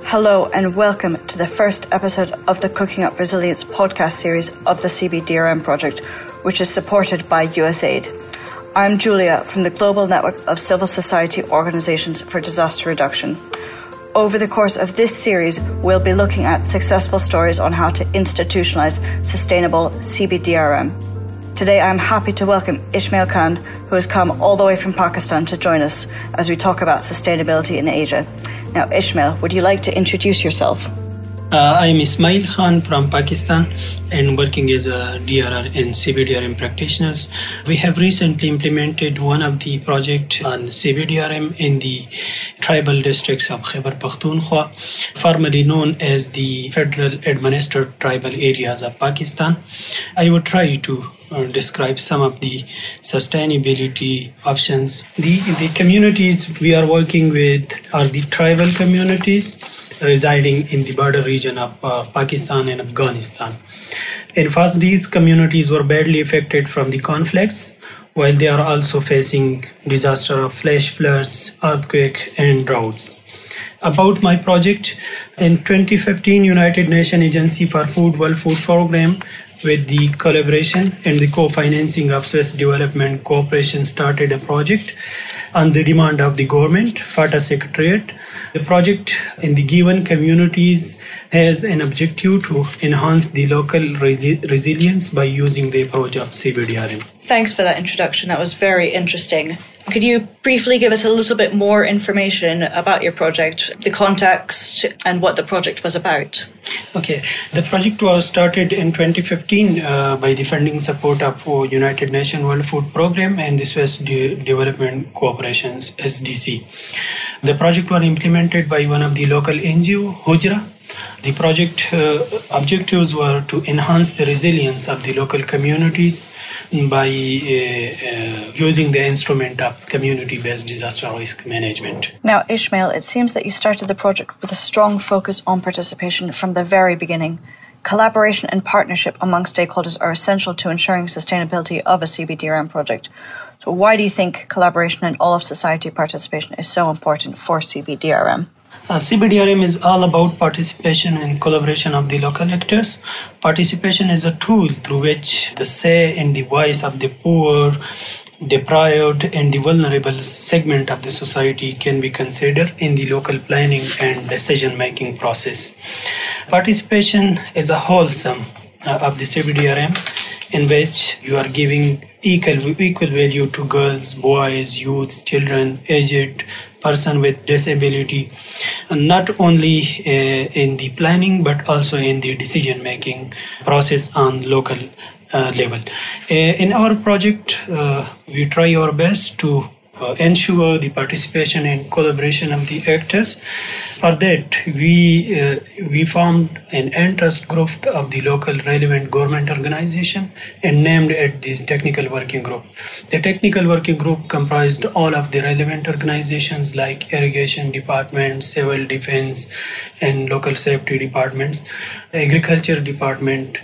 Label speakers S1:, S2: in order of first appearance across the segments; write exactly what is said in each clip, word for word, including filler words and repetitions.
S1: Hello and welcome to the first episode of the Cooking Up Resilience podcast series of the C B D R M project, which is supported by U S A I D. I'm Julia from the Global Network of Civil Society Organisations for Disaster Reduction. Over the course of this series, we'll be looking at successful stories on how to institutionalise sustainable C B D R M. Today I'm happy to welcome Ismail Khan, who has come all the way from Pakistan to join us as we talk about sustainability in Asia. Now, Ismail, would you like to introduce yourself?
S2: Uh, I am Ismail Khan from Pakistan and working as a D R R and C B D R M practitioners. We have recently implemented one of the projects on C B D R M in the tribal districts of Khyber Pakhtunkhwa, formerly known as the Federal Administered Tribal Areas of Pakistan. I would try to uh, describe some of the sustainability options. The, the communities we are working with are the tribal communities residing in the border region of uh, Pakistan and Afghanistan. And first, these communities were badly affected from the conflicts, while they are also facing disaster of flash floods, earthquake, and droughts. About my project, in twenty fifteen, United Nations Agency for Food World Food Program, with the collaboration and the co-financing of Swiss Development Cooperation, started a project on the demand of the government, FATA Secretariat. The project in the given communities has an objective to enhance the local resi- resilience by using the approach of C B D R M.
S1: Thanks for that introduction. That was very interesting. Could you briefly give us a little bit more information about your project, the context, and what the project was about?
S2: Okay. The project was started in twenty fifteen uh, by the funding support of uh, United Nations World Food Program and the Swiss De- Development Cooperation, S D C. The project was implemented by one of the local N G O, Hujra. The project uh, objectives were to enhance the resilience of the local communities by uh, uh, using the instrument of community-based disaster risk management.
S1: Now, Ismail, it seems that you started the project with a strong focus on participation from the very beginning. Collaboration and partnership among stakeholders are essential to ensuring sustainability of a C B D R M project. So why do you think collaboration and all of society participation is so important for C B D R M?
S2: Uh, C B D R M is all about participation and collaboration of the local actors. Participation is a tool through which the say and the voice of the poor, deprived, and the vulnerable segment of the society can be considered in the local planning and decision-making process. Participation is a wholesome uh, of the C B D R M, in which you are giving equal equal value to girls, boys, youths, children, aged, person with disability, not only uh, in the planning but also in the decision-making process on local uh, level. Uh, in our project, uh, we try our best to uh, ensure the participation and collaboration of the actors. For that, we uh, we formed an interest group of the local relevant government organization and named it the technical working group. The technical working group comprised all of the relevant organizations like irrigation department, civil defense, and local safety departments, agriculture department,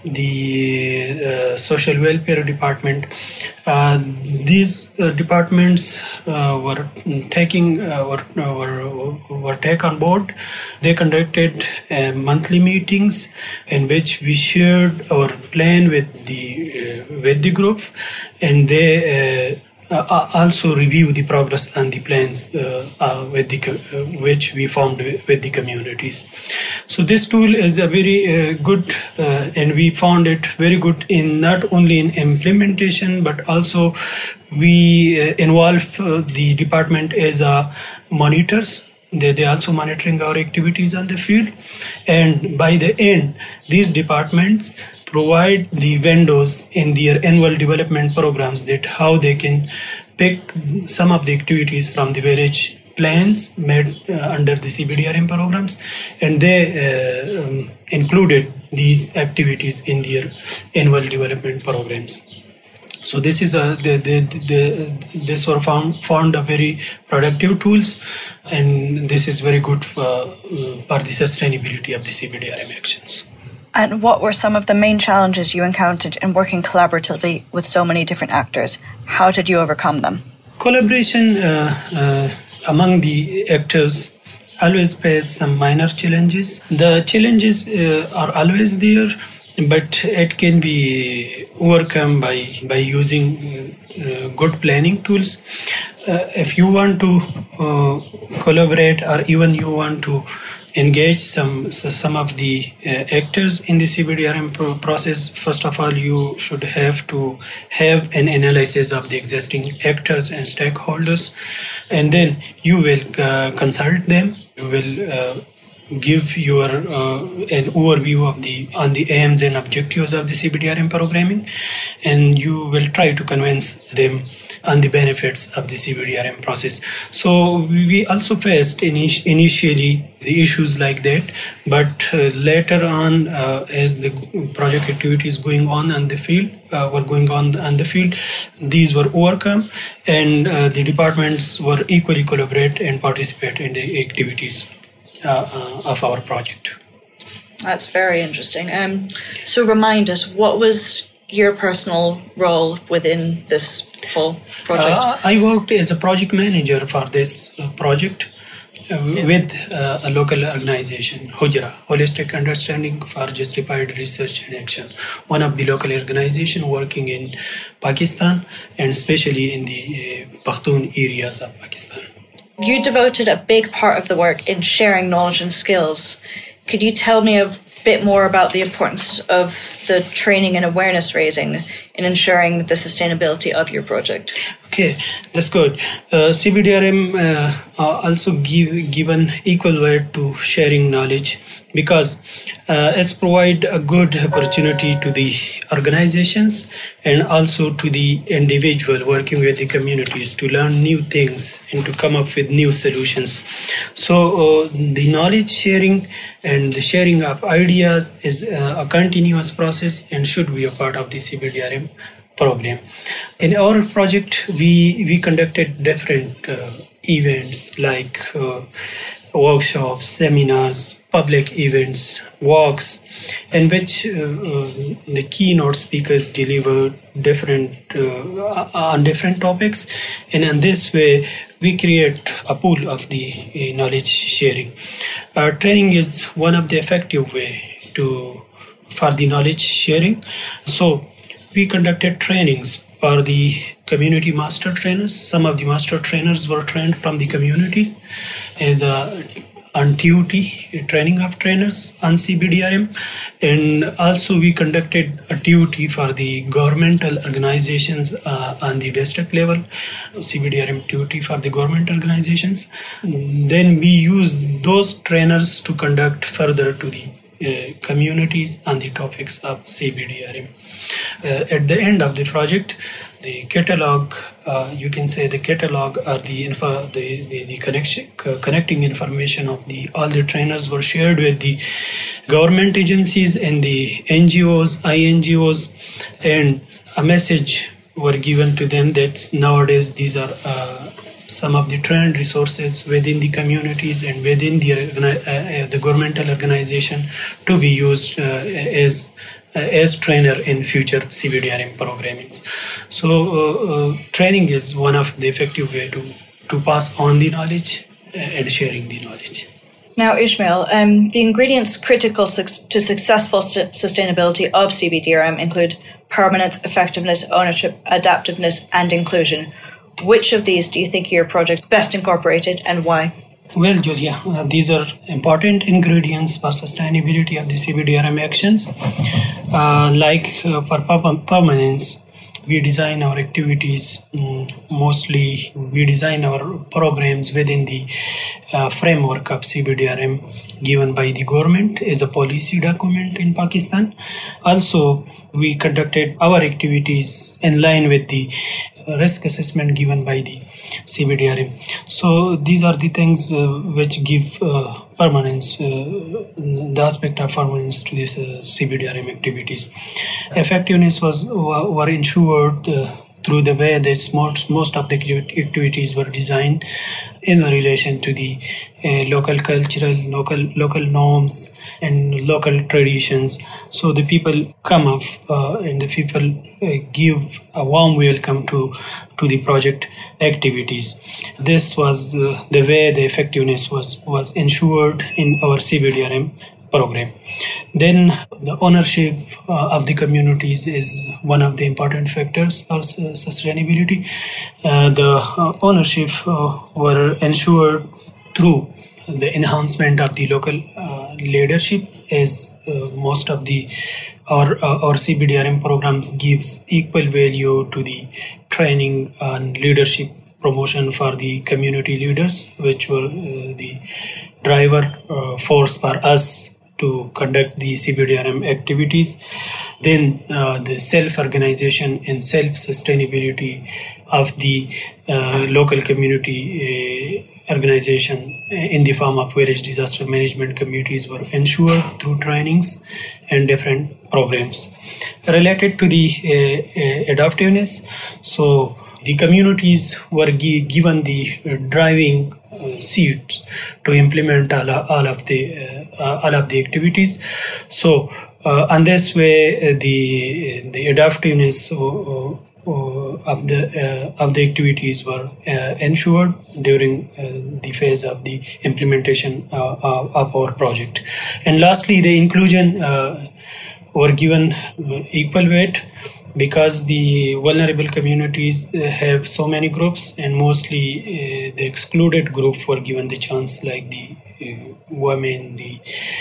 S2: the uh, social welfare department. Uh, these uh, departments uh, were taking uh, were, were were taken on board. They conducted uh, monthly meetings in which we shared our plan with the uh, with the group, and they uh, uh, also review the progress and the plans uh, uh, with the uh, which we formed with the communities. So this tool is a very uh, good, uh, and we found it very good in not only in implementation but also we uh, involve uh, the department as uh, monitors. They they also monitoring our activities on the field, and by the end, these departments provide the vendors in their annual development programs that how they can pick some of the activities from the various plans made uh, under the C B D R M programs, and they uh, um, included these activities in their annual development programs. So this is a the the, the this were found found a very productive tools, and this is very good for, uh, for the sustainability of the C B D R M actions.
S1: And what were some of the main challenges you encountered in working collaboratively with so many different actors? How did you overcome them?
S2: Collaboration uh, uh, among the actors always face some minor challenges. The challenges uh, are always there, but it can be overcome by, by using uh, good planning tools. Uh, if you want to uh, collaborate, or even you want to engage some some of the uh, actors in the C B D R M pro- process, first of all, you should have to have an analysis of the existing actors and stakeholders, and then you will uh, consult them. You will uh, give your uh, an overview of the on the aims and objectives of the C B D R M programming, and you will try to convince them on the benefits of the C B D R M process. So we also faced init- initially the issues like that, but uh, later on, uh, as the project activities going on on the field uh, were going on on the field, these were overcome, and uh, the departments were equally collaborate and participate in the activities uh, uh, of our project.
S1: That's very interesting. Um, so remind us, what was your personal role within this whole project?
S2: Uh, I worked as a project manager for this uh, project uh, yeah. with uh, a local organization, Hujra, Holistic Understanding for Justified Research and Action, one of the local organizations working in Pakistan, and especially in the uh, Pakhtun areas of Pakistan.
S1: You devoted a big part of the work in sharing knowledge and skills. Could you tell me a bit more about the importance of the training and awareness raising in ensuring the sustainability of your project?
S2: Okay, that's good. Uh, C B D R M uh, also give given equal weight to sharing knowledge, because uh, it's provide a good opportunity to the organizations and also to the individual working with the communities to learn new things and to come up with new solutions. So uh, the knowledge sharing and the sharing of ideas is uh, a continuous process and should be a part of the C B D R M program. In our project, we we conducted different uh, events like uh, workshops, seminars, public events, walks, in which uh, uh, the keynote speakers delivered different uh, on different topics, and in this way we create a pool of the uh, knowledge sharing. Uh, training is one of the effective way to for the knowledge sharing. So we conducted trainings for the community master trainers. Some of the master trainers were trained from the communities as a on duty training of trainers on C B D R M, and also we conducted a duty for the governmental organizations uh, on the district level, C B D R M duty for the government organizations. Then we used those trainers to conduct further to the uh, communities on the topics of C B D R M. Uh, at the end of the project, the catalog, uh, you can say the catalog or the info, the, the, the connection, uh, connecting information of the all the trainers were shared with the government agencies and the N G Os, I N G Os, and a message were given to them that nowadays these are uh, some of the trained resources within the communities and within the uh, the governmental organization to be used uh, as uh, as trainer in future C B D R M programmings. So uh, uh, training is one of the effective way to to pass on the knowledge and sharing the knowledge.
S1: Now, Ismail, um, the ingredients critical su- to successful st- sustainability of C B D R M include permanence, effectiveness, ownership, adaptiveness, and inclusion. Which of these do you think your project best incorporated, and why?
S2: Well, Julia, uh, these are important ingredients for sustainability of the C B D R M actions. Uh, like uh, for per- permanence, we design our activities, um, mostly we design our programs within the uh, framework of C B D R M given by the government as a policy document in Pakistan. Also, we conducted our activities in line with the risk assessment given by the C B D R M. So these are the things uh, which give uh, permanence, uh, the aspect of permanence to these uh, C B D R M activities. Effectiveness was were ensured uh, through the way that most, most of the activities were designed in relation to the uh, local cultural, local local norms and local traditions. So the people come up uh, and the people uh, give a warm welcome to to the project activities. This was uh, the way the effectiveness was, was ensured in our C B D R M program. Then the ownership uh, of the communities is one of the important factors for sustainability. Uh, the uh, ownership uh, were ensured through the enhancement of the local uh, leadership, as uh, most of the our, uh, our C B D R M programs gives equal value to the training and leadership promotion for the community leaders, which were uh, the driver uh, force for us to conduct the C B D R M activities. Then uh, the self-organization and self-sustainability of the uh, local community uh, organization in the form of various disaster management communities were ensured through trainings and different programs. Related to the uh, uh, adaptiveness, so the communities were gi- given the uh, driving uh, seat to implement all, all of the uh, all of the activities. So, uh, on this way, uh, the the adaptiveness uh, uh, of the uh, of the activities were uh, ensured during uh, the phase of the implementation uh, of, of our project. And lastly, the inclusion uh, were given uh, equal weight, because the vulnerable communities uh, have so many groups, and mostly uh, the excluded group were given the chance, like the uh, women, the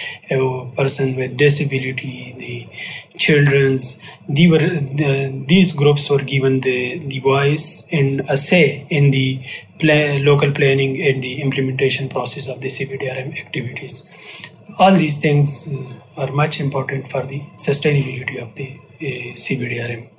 S2: uh, person with disability, the children's. They were, the, these groups were given the, the voice and a say in the plan, local planning and the implementation process of the C B D R M activities. All these things uh, are much important for the sustainability of the uh, C B D R M.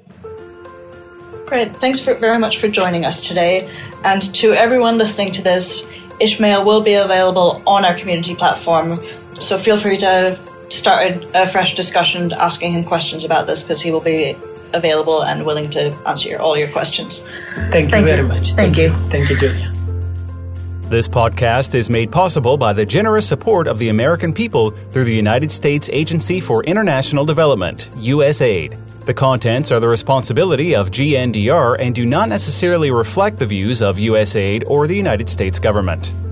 S1: Great. Thanks for, very much for joining us today. And to everyone listening to this, Ishmael will be available on our community platform. So feel free to start a, a fresh discussion asking him questions about this, because he will be available and willing to answer your, all your questions.
S2: Thank you
S1: Thank
S2: very
S1: you.
S2: much.
S1: Thank, Thank you.
S2: you. Thank you, Julia.
S3: This podcast is made possible by the generous support of the American people through the United States Agency for International Development, U S A I D. The contents are the responsibility of G N D R and do not necessarily reflect the views of U S A I D or the United States government.